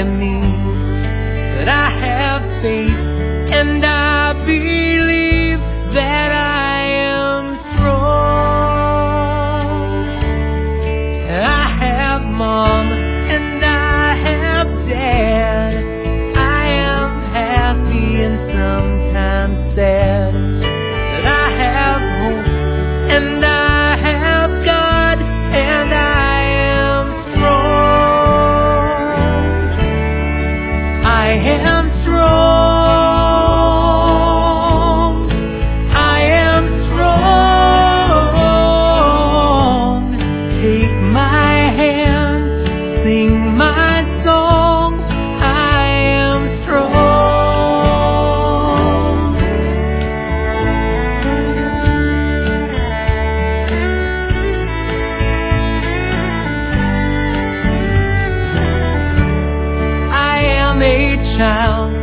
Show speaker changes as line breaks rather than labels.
it means that I have faith, and I believe that I am strong. I have mom and I have dad. I am happy and sometimes sad. That I have hope and I have God, and I am strong. I am strong. I am strong. Take my hand, sing my song. I am strong. I am a child